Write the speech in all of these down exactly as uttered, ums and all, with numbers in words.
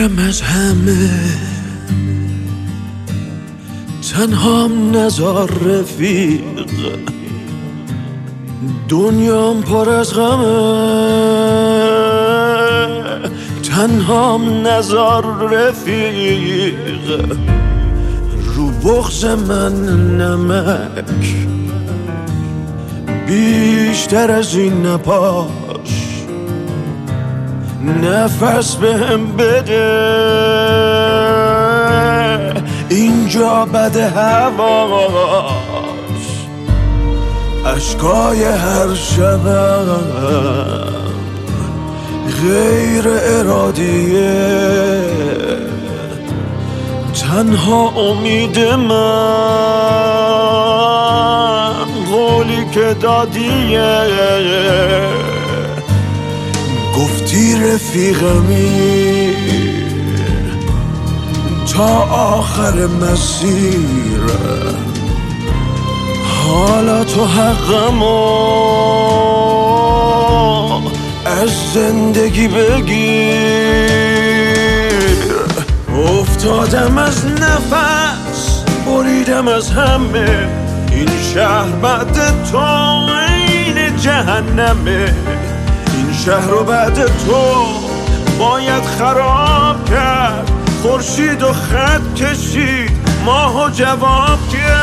دورم از همه، تنهام نزار رفیق، دنیام پر از غمه، تنهام نزار رفیق، رو بغض من نمک، بیشتر از این نپاش، نفس بهم بده، اینجا بده هواش، اشکای هر شبم غیر ارادیه، تنها امید من قولی که دادیه، گفتی رفیقمی تا آخر مسیر، حالا تو حقمو از زندگی بگیر. افتادم از نفس، بریدم از همه، این شهر بعد تو این جهنمه، این شهر رو بعد تو باید خراب کرد، خورشید و خط کشید، ماهو جواب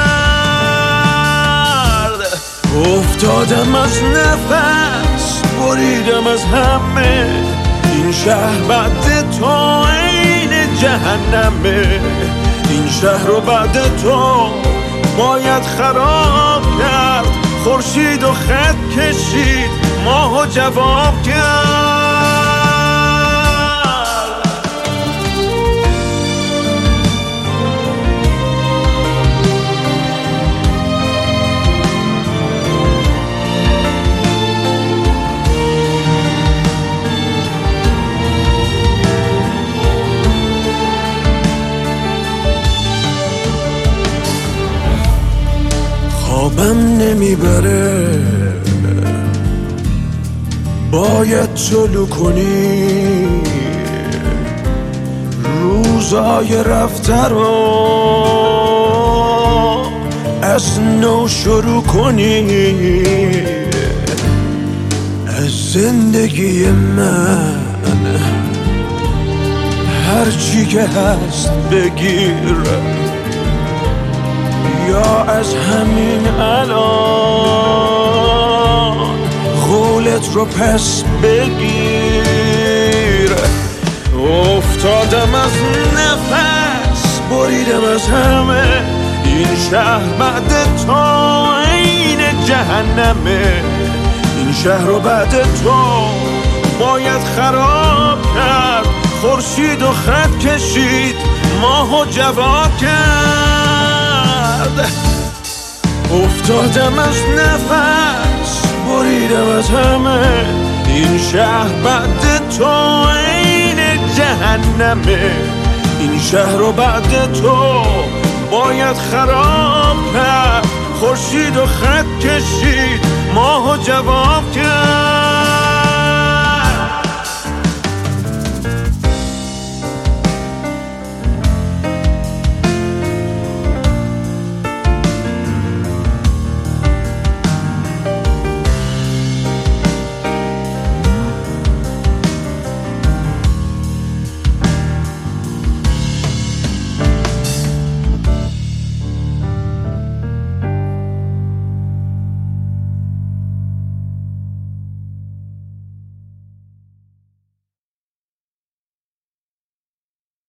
کرد. افتادم از نفس، بریدم از همه، این شهر بعد تو این جهنمه، این شهر رو بعد تو باید خراب کرد، خورشید و خط کشید، ماهو جواب کرد. خوابم نمیبره، باید طلوع کنی، روزای رفته رو از نو شروع کنی، از زندگی من هرچی که هست بگیر، یا از همین الان قولت رو پس بگیر. افتادم از نفس، بریدم از همه، این شهر بعد تو این جهنمه، این شهر رو بعد تو باید خراب کرد، خورشید و خط کشید، ماهو جواب کرد. افتادم از نفس، بریدم از همه، این شهر بعد تو این جهنمه، این شهر رو بعد تو باید خراب کرد، خورشید و خط کشید، ماهو جواب کرد.